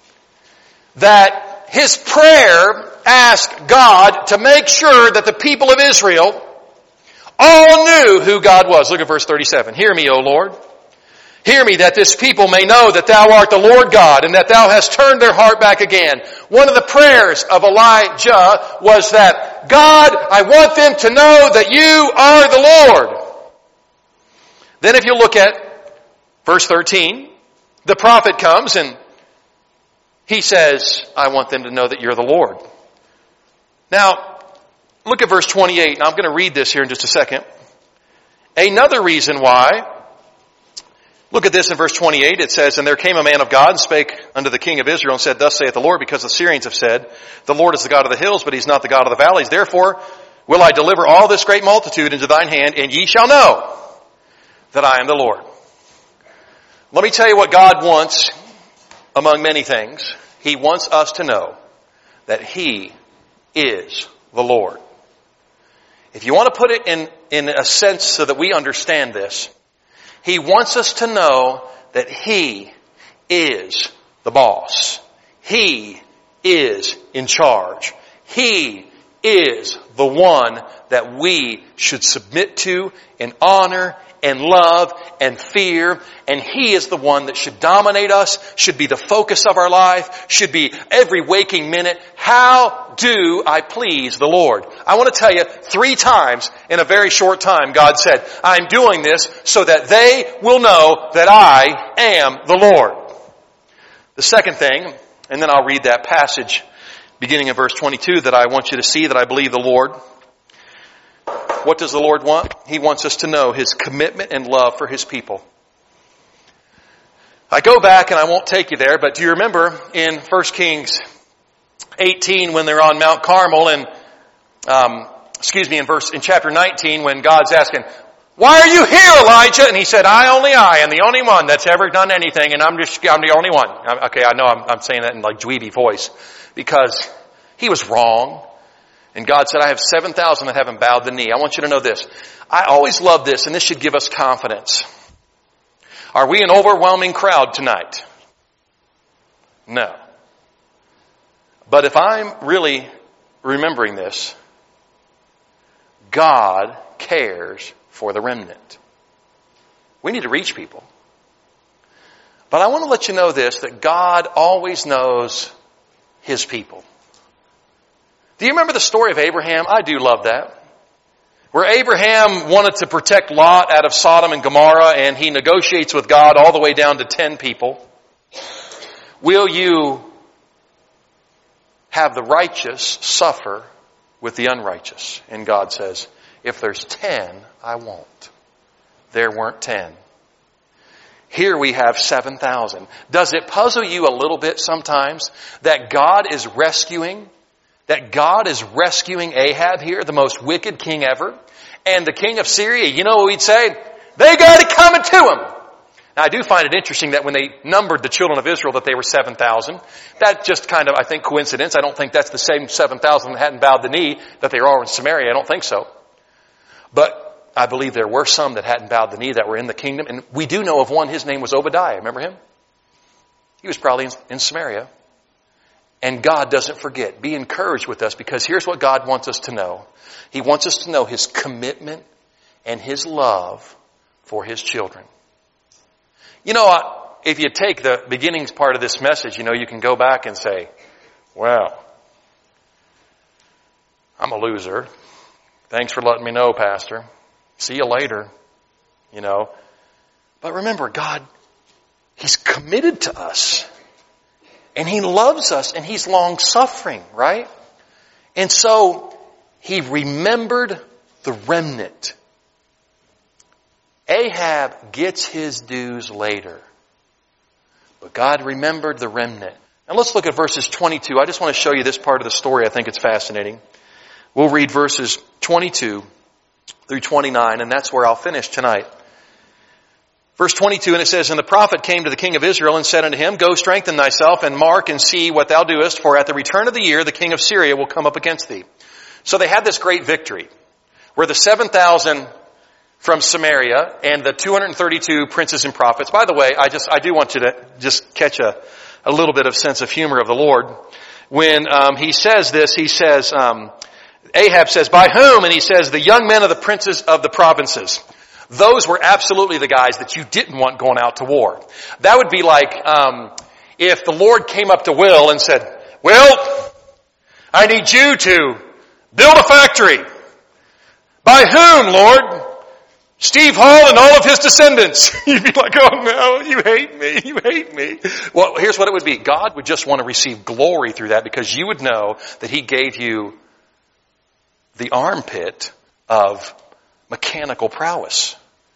A: that his prayer asked God to make sure that the people of Israel all knew who God was. Look at verse 37. Hear me, O Lord. Hear me, that this people may know that thou art the Lord God, and that thou hast turned their heart back again. One of the prayers of Elijah was that, God, I want them to know that you are the Lord. Then if you look at verse 13, the prophet comes and he says, I want them to know that you're the Lord. Now, look at verse 28, and I'm going to read this here in just a second. Another reason why, look at this in verse 28. It says, And there came a man of God and spake unto the king of Israel and said, Thus saith the Lord, because the Syrians have said, The Lord is the God of the hills, but he's not the God of the valleys. Therefore will I deliver all this great multitude into thine hand, and ye shall know that I am the Lord. Let me tell you what God wants among many things. He wants us to know that he is the Lord. If you want to put it in a sense so that we understand this, he wants us to know that he is the boss. He is in charge. He is the one that we should submit to and honor and love and fear. And he is the one that should dominate us, should be the focus of our life, should be every waking minute. How do I please the Lord? I want to tell you 3 times in a very short time, God said, I'm doing this so that they will know that I am the Lord. The second thing, and then I'll read that passage beginning in verse 22 that I want you to see that I believe the Lord. What does the Lord want? He wants us to know his commitment and love for his people. I go back and I won't take you there, but do you remember in 1 Kings 18 when they're on Mount Carmel and, in chapter 19 when God's asking, why are you here, Elijah? And he said, I am the only one that's ever done anything, and I'm the only one. Okay, I know I'm saying that in like dweeby voice because he was wrong. And God said, I have 7,000 that haven't bowed the knee. I want you to know this. I always love this, and this should give us confidence. Are we an overwhelming crowd tonight? No. But if I'm really remembering this, God cares for the remnant. We need to reach people. But I want to let you know this, that God always knows his people. Do you remember the story of Abraham? I do love that. Where Abraham wanted to protect Lot out of Sodom and Gomorrah, and he negotiates with God all the way down to 10 people. Will you have the righteous suffer with the unrighteous? And God says, if there's 10, I won't. There weren't 10. Here we have 7,000. Does it puzzle you a little bit sometimes that God is rescuing Ahab here, the most wicked king ever? And the king of Syria, you know what we'd say? They got it coming to him. Now I do find it interesting that when they numbered the children of Israel that they were 7,000. That just kind of, I think, coincidence. I don't think that's the same 7,000 that hadn't bowed the knee, that they were all in Samaria. I don't think so. But I believe there were some that hadn't bowed the knee that were in the kingdom. And we do know of one, his name was Obadiah. Remember him? He was probably in Samaria. And God doesn't forget. Be encouraged with us, because here's what God wants us to know. He wants us to know his commitment and his love for his children. You know, if you take the beginnings part of this message, you know, you can go back and say, well, I'm a loser. Thanks for letting me know, Pastor. See you later. You know. But remember, God, he's committed to us. And he loves us, and he's long-suffering, right? And so he remembered the remnant. Ahab gets his dues later. But God remembered the remnant. Now let's look at verses 22. I just want to show you this part of the story. I think it's fascinating. We'll read verses 22 through 29, and that's where I'll finish tonight. Verse 22, and it says, and the prophet came to the king of Israel and said unto him, go strengthen thyself and mark and see what thou doest, for at the return of the year the king of Syria will come up against thee. So they had this great victory where the 7,000 from Samaria and the 232 princes and prophets. By the way, I do want you to just catch a little bit of sense of humor of the Lord. When he says this, he says, Ahab says, by whom? And he says, the young men of the princes of the provinces. Those were absolutely the guys that you didn't want going out to war. That would be like if the Lord came up to Will and said, Will, I need you to build a factory. By whom, Lord? Steve Hall and all of his descendants. You'd be like, oh no, you hate me, you hate me. Well, here's what it would be. God would just want to receive glory through that because you would know that He gave you the armpit of mechanical prowess.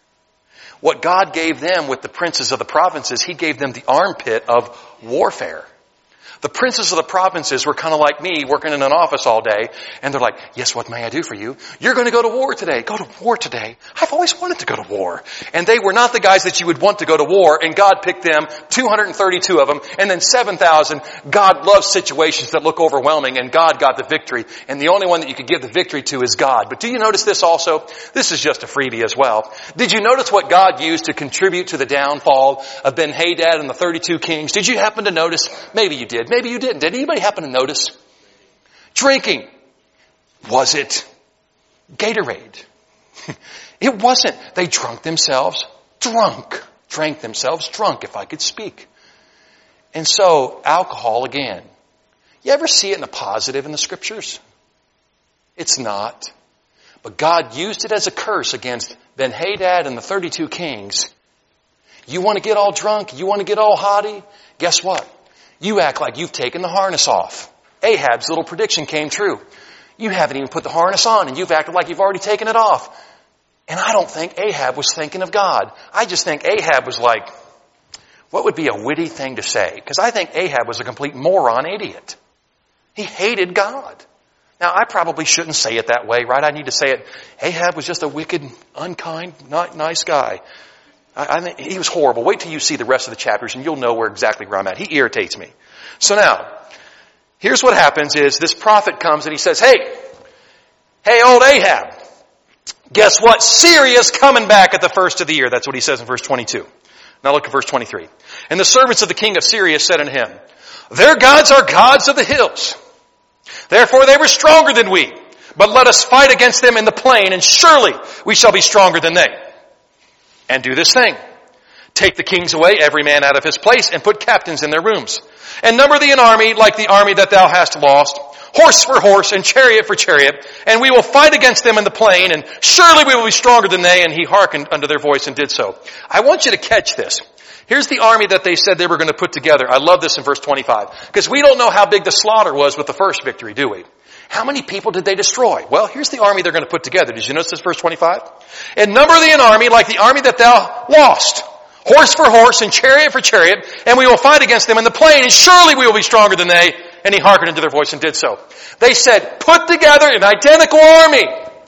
A: What God gave them with the princes of the provinces, He gave them the armpit of warfare. The princes of the provinces were kind of like me working in an office all day. And they're like, yes, what may I do for you? You're going to go to war today. Go to war today. I've always wanted to go to war. And they were not the guys that you would want to go to war. And God picked them, 232 of them, and then 7,000. God loves situations that look overwhelming. And God got the victory. And the only one that you could give the victory to is God. But do you notice this also? This is just a freebie as well. Did you notice what God used to contribute to the downfall of Ben-Hadad and the 32 kings? Did you happen to notice? Maybe you did. Maybe you didn't. Did anybody happen to notice? Drinking. Was it Gatorade? It wasn't. They drank themselves drunk. Drank themselves drunk, if I could speak. And so, alcohol again. You ever see it in the positive in the scriptures? It's not. But God used it as a curse against Ben-Hadad and the 32 kings. You want to get all drunk? You want to get all haughty? Guess what? You act like you've taken the harness off. Ahab's little prediction came true. You haven't even put the harness on and you've acted like you've already taken it off. And I don't think Ahab was thinking of God. I just think Ahab was like, what would be a witty thing to say? Because I think Ahab was a complete moron idiot. He hated God. Now, I probably shouldn't say it that way, right? I need to say it, Ahab was just a wicked, unkind, not nice guy. I think he was horrible. Wait till you see the rest of the chapters and you'll know exactly where I'm at. He irritates me. So now, here's what happens is this prophet comes and he says, hey, old Ahab, guess what? Syria's coming back at the first of the year. That's what he says in verse 22. Now look at verse 23. And the servants of the king of Syria said unto him, their gods are gods of the hills. Therefore they were stronger than we. But let us fight against them in the plain, and surely we shall be stronger than they. And do this thing. Take the kings away, every man out of his place, and put captains in their rooms. And number thee an army like the army that thou hast lost, horse for horse and chariot for chariot, and we will fight against them in the plain, and surely we will be stronger than they. And he hearkened unto their voice and did so. I want you to catch this. Here's the army that they said they were going to put together. I love this in verse 25. Because we don't know how big the slaughter was with the first victory, do we? How many people did they destroy? Well, here's the army they're going to put together. Did you notice this verse 25? And number thee an army like the army that thou lost. Horse for horse and chariot for chariot. And we will fight against them in the plain. And surely we will be stronger than they. And he hearkened unto their voice and did so. They said, put together an identical army.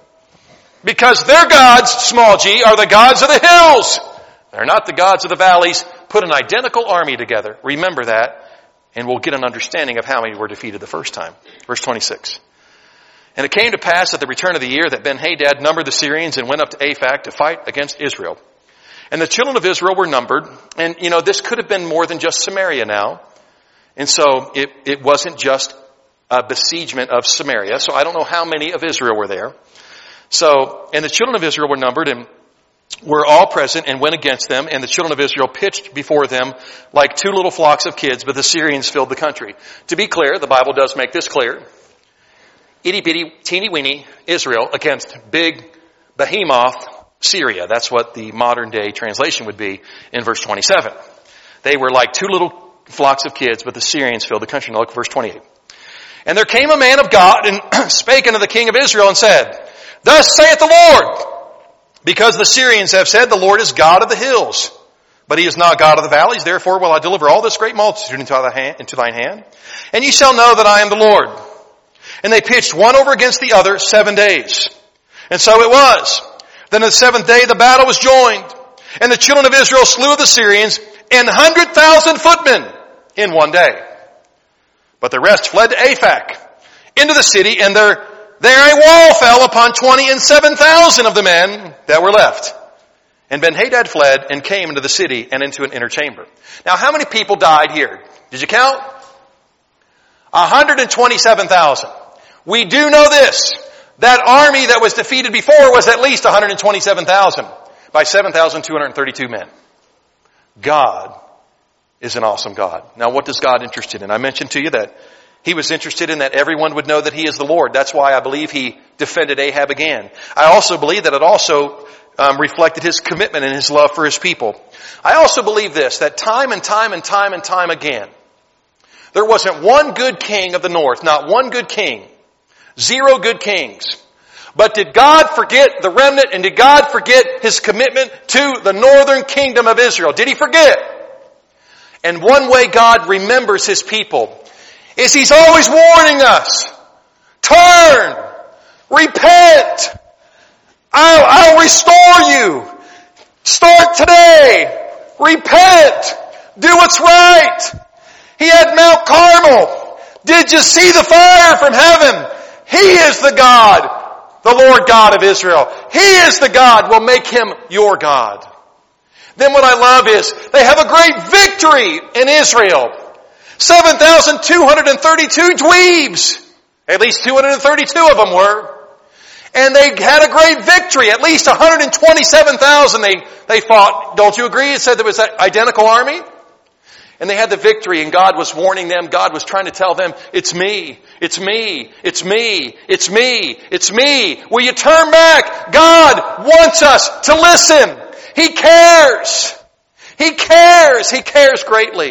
A: Because their gods, small g, are the gods of the hills. They're not the gods of the valleys. Put an identical army together. Remember that. And we'll get an understanding of how many were defeated the first time. Verse 26. And it came to pass at the return of the year that Ben-Hadad numbered the Syrians and went up to Aphek to fight against Israel. And the children of Israel were numbered. And, this could have been more than just Samaria now. And so it wasn't just a besiegement of Samaria. So I don't know how many of Israel were there. So, and the children of Israel were numbered and were all present and went against them. And the children of Israel pitched before them like two little flocks of kids, but the Syrians filled the country. To be clear, the Bible does make this clear. Itty bitty, teeny weeny Israel against big behemoth Syria. That's what the modern day translation would be in verse 27. They were like two little flocks of kids, but the Syrians filled the country. Now look at verse 28. And there came a man of God and spake unto the king of Israel and said, thus saith the Lord, because the Syrians have said, the Lord is God of the hills, but he is not God of the valleys. Therefore will I deliver all this great multitude into thine hand, and ye shall know that I am the Lord. And they pitched one over against the other 7 days. And so it was. Then the seventh day the battle was joined. And the children of Israel slew the Syrians and 100,000 footmen in one day. But the rest fled to Aphek into the city, and there a wall fell upon 27,000 of the men that were left. And Ben-Hadad fled and came into the city and into an inner chamber. Now, how many people died here? Did you count? 127,000. We do know this. That army that was defeated before was at least 127,000 by 7,232 men. God is an awesome God. Now, what is God interested in? I mentioned to you that He was interested in that everyone would know that He is the Lord. That's why I believe He defended Ahab again. I also believe that it also reflected His commitment and His love for His people. I also believe this, that time and time and time and time again, there wasn't one good king of the north, not one good king, 0 good kings. But did God forget the remnant, and did God forget His commitment to the northern kingdom of Israel? Did He forget? And one way God remembers His people is He's always warning us. Turn! Repent! I'll restore you! Start today! Repent! Do what's right! He had Mount Carmel. Did you see the fire from heaven? He is the God, the Lord God of Israel. He is the God. Will make Him your God. Then what I love is they have a great victory in Israel. 7,232 dweebs. At least 232 of them were. And they had a great victory. At least 127,000 they fought. Don't you agree? It said there was an identical army. And they had the victory, and God was warning them. God was trying to tell them, it's me, it's me, it's me, it's me, it's me. Will you turn back? God wants us to listen. He cares. He cares. He cares greatly.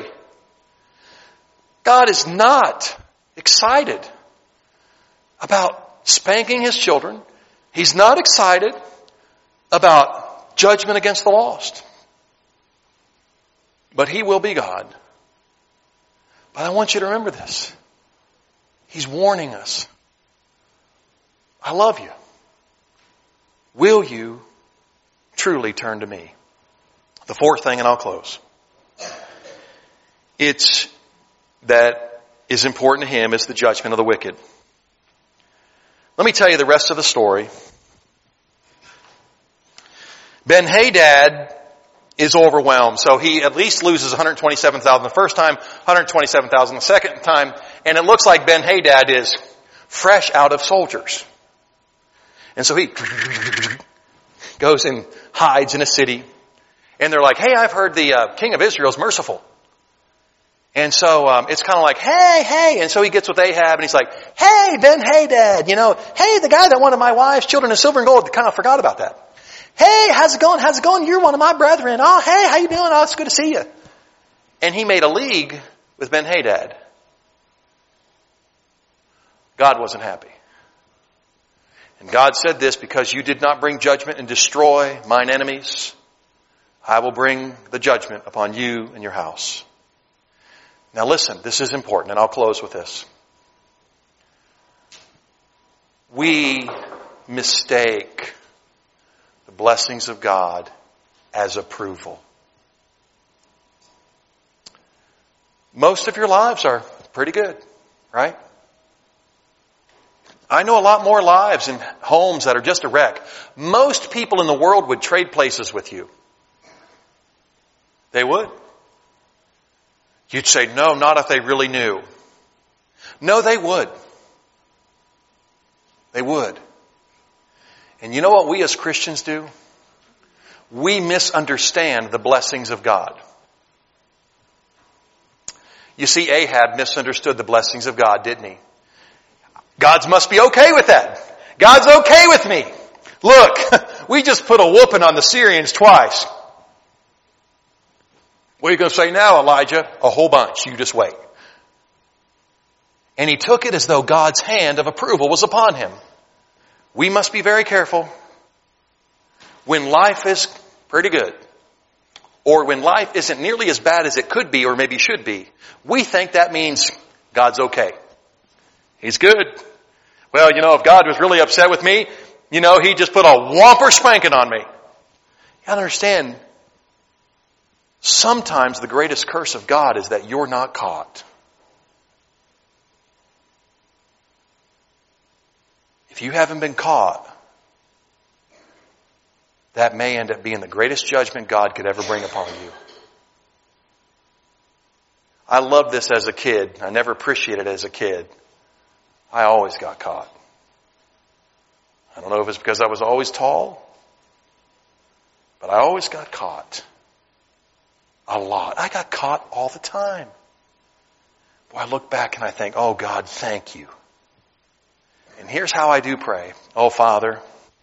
A: God is not excited about spanking His children. He's not excited about judgment against the lost. But He will be God. But I want you to remember this. He's warning us. I love you. Will you truly turn to me? The fourth thing, and I'll close. It's that is important to Him is the judgment of the wicked. Let me tell you the rest of the story. Ben-Hadad is overwhelmed. So he at least loses 127,000 the first time, 127,000 the second time, and it looks like Ben-Hadad is fresh out of soldiers. And so he goes and hides in a city, and they're like, hey, I've heard the king of Israel is merciful. And so it's kind of like, hey, and so he gets with Ahab, and he's like, hey, Ben-Hadad, hey, the guy that wanted my wife's children in silver and gold, kind of forgot about that. Hey, how's it going? How's it going? You're one of my brethren. Oh, hey, how you doing? Oh, it's good to see you. And he made a league with Ben-Hadad. God wasn't happy. And God said this, because you did not bring judgment and destroy mine enemies, I will bring the judgment upon you and your house. Now listen, this is important, and I'll close with this. We mistake the blessings of God as approval. Most of your lives are pretty good, right? I know a lot more lives in homes that are just a wreck. Most people in the world would trade places with you. They would. You'd say, no, not if they really knew. No, they would. They would. And you know what we as Christians do? We misunderstand the blessings of God. You see, Ahab misunderstood the blessings of God, didn't he? God must be okay with that. God's okay with me. Look, we just put a whooping on the Syrians twice. What are you going to say now, Elijah? A whole bunch. You just wait. And he took it as though God's hand of approval was upon him. We must be very careful when life is pretty good, or when life isn't nearly as bad as it could be or maybe should be. We think that means God's okay. He's good. Well, if God was really upset with me, He just put a whomper spanking on me. You gotta understand, Sometimes the greatest curse of God is that you're not caught. If you haven't been caught, that may end up being the greatest judgment God could ever bring upon you. I loved this as a kid. I never appreciated it as a kid. I always got caught. I don't know if it's because I was always tall, but I always got caught. A lot. I got caught all the time. Boy, I look back and I think, oh God, thank you. And here's how I do pray. Oh Father,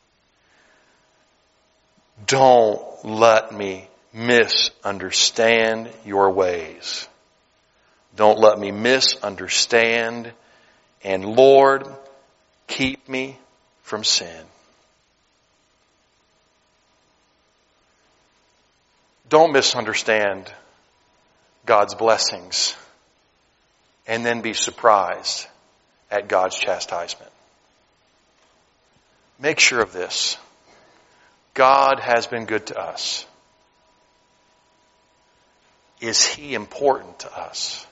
A: don't let me misunderstand your ways. Don't let me misunderstand. And Lord, keep me from sin. Don't misunderstand God's blessings and then be surprised at God's chastisement. Make sure of this. God has been good to us. Is He important to us?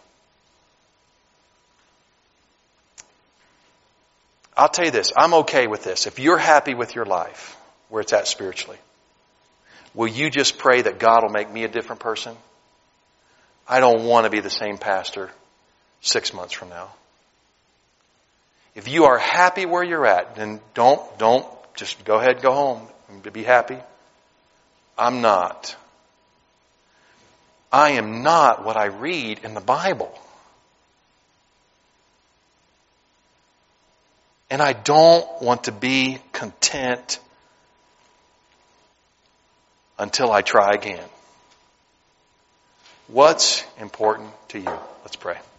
A: I'll tell you this, I'm okay with this. If you're happy with your life, where it's at spiritually, will you just pray that God will make me a different person? I don't want to be the same pastor 6 months from now. If you are happy where you're at, then don't just go ahead and go home and be happy. I'm not. I am not what I read in the Bible. And I don't want to be content until I try again. What's important to you? Let's pray.